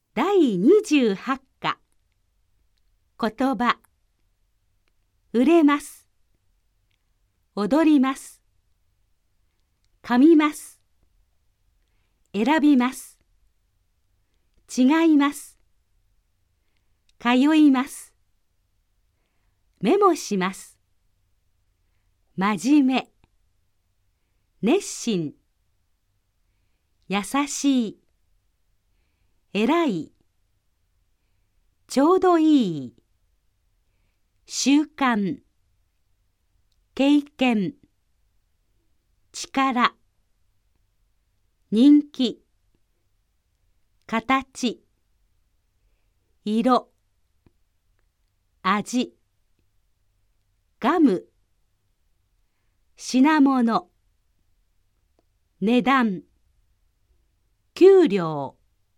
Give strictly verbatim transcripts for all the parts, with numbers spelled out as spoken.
だいにじゅうはち課言葉。売れます。踊ります。噛みます。選びます。違います。通います。メモします。真面目。熱心。優しい。偉い。ちょうどいい。習慣。経験。力。人気。形。色。味。ガム。品物。値段。給料。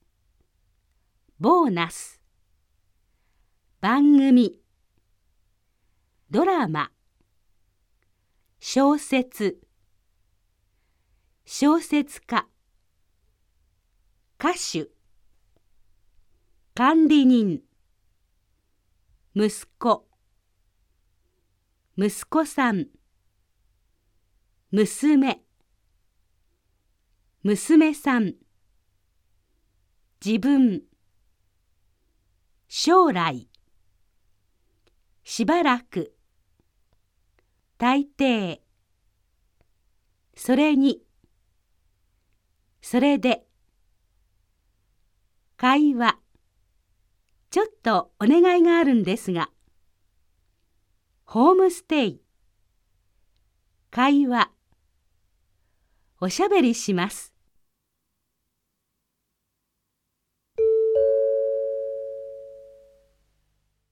ボーナス。番組。ドラマ。小説。小説家。歌手。管理人。息子。息子さん。娘。娘さん。自分。将来。しばらく。大抵。それに。それで。会話。ちょっとお願いがあるんですが。ホームステイ。会話。おしゃべりします。